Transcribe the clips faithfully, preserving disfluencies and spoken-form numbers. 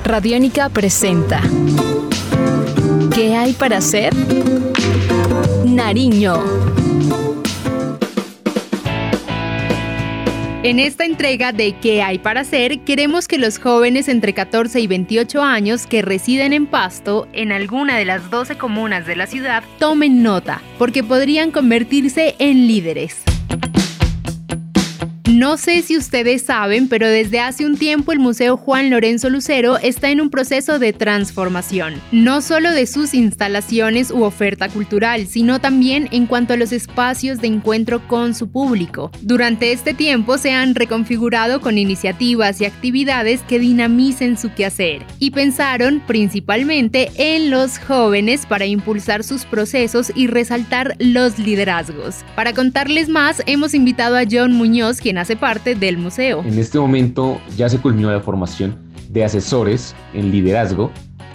Radiónica presenta ¿Qué hay para hacer? Nariño. En esta entrega de ¿Qué hay para hacer? Queremos que los jóvenes entre catorce y veintiocho años que residen en Pasto, en alguna de las doce comunas de la ciudad, tomen nota, porque podrían convertirse en líderes. No sé si ustedes saben, pero desde hace un tiempo el Museo Juan Lorenzo Lucero está en un proceso de transformación, no solo de sus instalaciones u oferta cultural, sino también en cuanto a los espacios de encuentro con su público. Durante este tiempo se han reconfigurado con iniciativas y actividades que dinamicen su quehacer, y pensaron principalmente en los jóvenes para impulsar sus procesos y resaltar los liderazgos. Para contarles más, hemos invitado a John Muñoz, quien hace parte del museo. En este momento ya se culminó la formación de asesores en liderazgo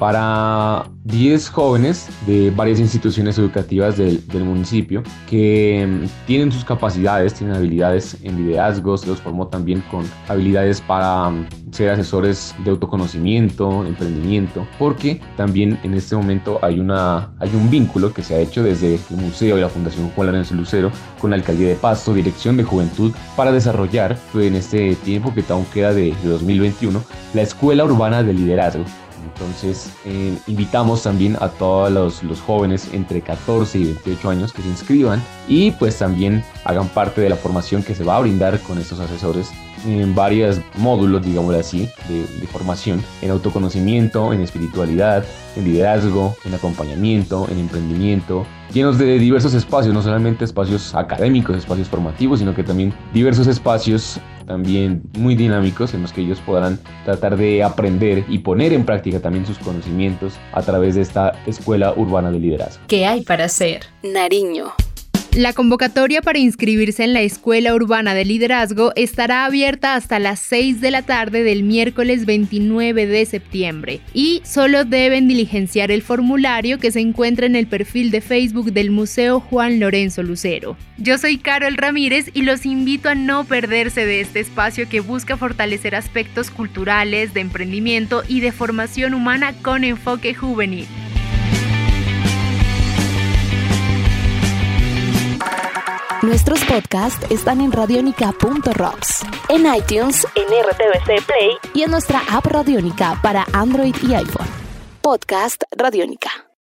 para diez jóvenes de varias instituciones educativas del, del municipio que tienen sus capacidades, tienen habilidades en liderazgo. Se los formó también con habilidades para ser asesores de autoconocimiento, emprendimiento, porque también en este momento hay, una, hay un vínculo que se ha hecho desde el museo y la Fundación Juan Lorenzo Lucero con la Alcaldía de Pasto, Dirección de Juventud, para desarrollar en este tiempo que aún queda de, de dos mil veintiuno la Escuela Urbana de Liderazgo. Entonces eh, invitamos también a todos los, los jóvenes entre catorce y veintiocho años que se inscriban y pues también hagan parte de la formación que se va a brindar con estos asesores en varios módulos, digámoslo así, de, de formación en autoconocimiento, en espiritualidad, en liderazgo, en acompañamiento, en emprendimiento, llenos de diversos espacios, no solamente espacios académicos, espacios formativos, sino que también diversos espacios también muy dinámicos en los que ellos podrán tratar de aprender y poner en práctica también sus conocimientos a través de esta Escuela Urbana de Liderazgo. ¿Qué hay para hacer? Nariño. La convocatoria para inscribirse en la Escuela Urbana de Liderazgo estará abierta hasta las seis de la tarde del miércoles veintinueve de septiembre y solo deben diligenciar el formulario que se encuentra en el perfil de Facebook del Museo Juan Lorenzo Lucero. Yo soy Carol Ramírez y los invito a no perderse de este espacio que busca fortalecer aspectos culturales, de emprendimiento y de formación humana con enfoque juvenil. Nuestros podcasts están en radionica punto rocks, en iTunes, en R T V C Play y en nuestra app Radiónica para Android y iPhone. Podcast Radiónica.